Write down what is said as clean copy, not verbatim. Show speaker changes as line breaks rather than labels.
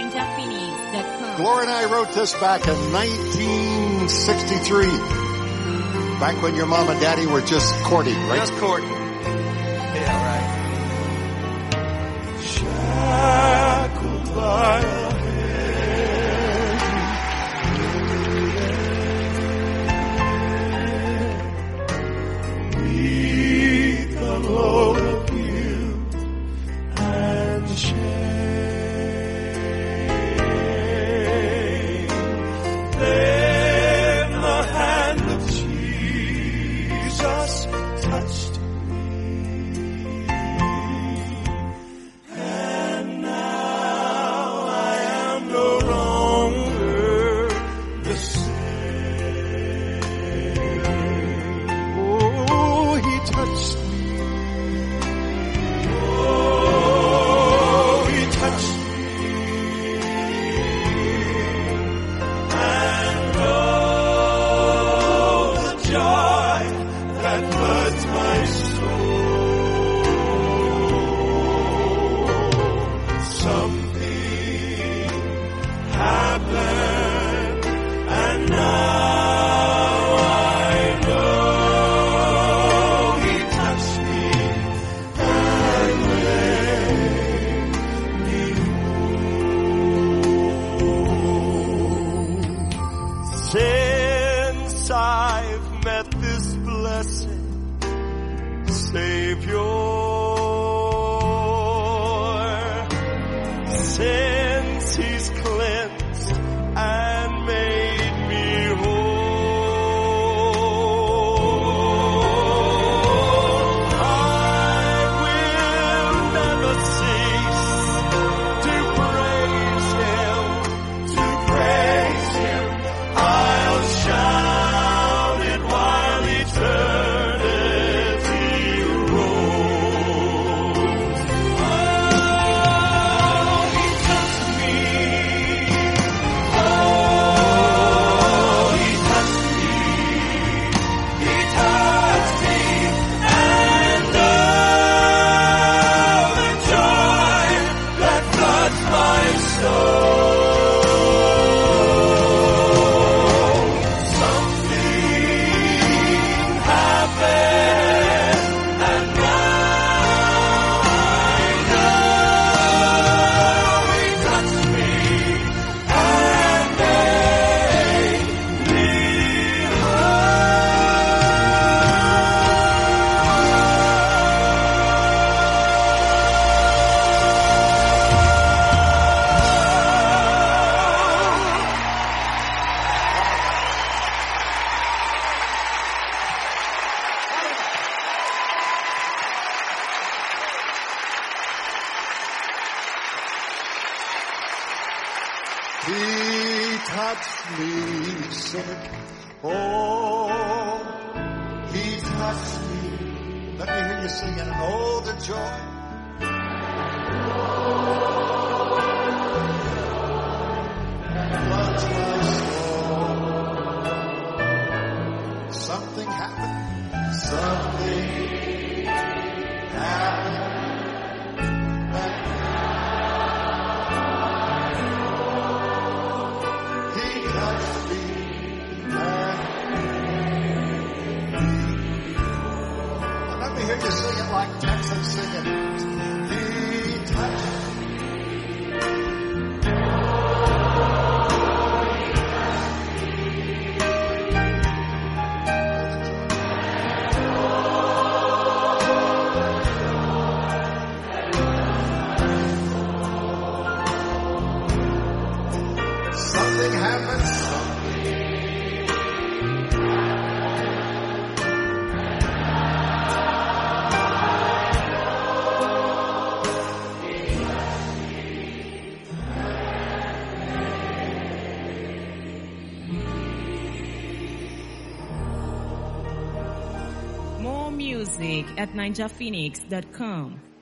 ninjaphoenix.com.
Gloria and I wrote this back in 1963. Back when your mom and daddy were just courting, right?
Just courting. Yeah, right.
Shackled by a hand, beneath the load of guilt and shame. Then the hand of Jesus touched me, and now I am no longer the same. Oh, he touched me. Oh, he touched me. And oh, the joy that floods my soul. Something happened, and now I know he touched me and made me whole. Since I've met this blessed Savior, since he's cleansed and made me whole, I will never cease to praise him. I'll shout it while eternity rolls. Oh, he touched me. Oh, he touched me. He touched me. And oh, the joy that floods my soul. Something happened, and now I know he touched me and made me
He touched me, sing it. Oh, he touched me. Let me hear you sing it. And oh, the joy. Floods my soul. Something happened. Something happened. He touched me and let me hear you sing it like Jackson singing. He touched me. Something happened.
More music at ninjaphoenix.com.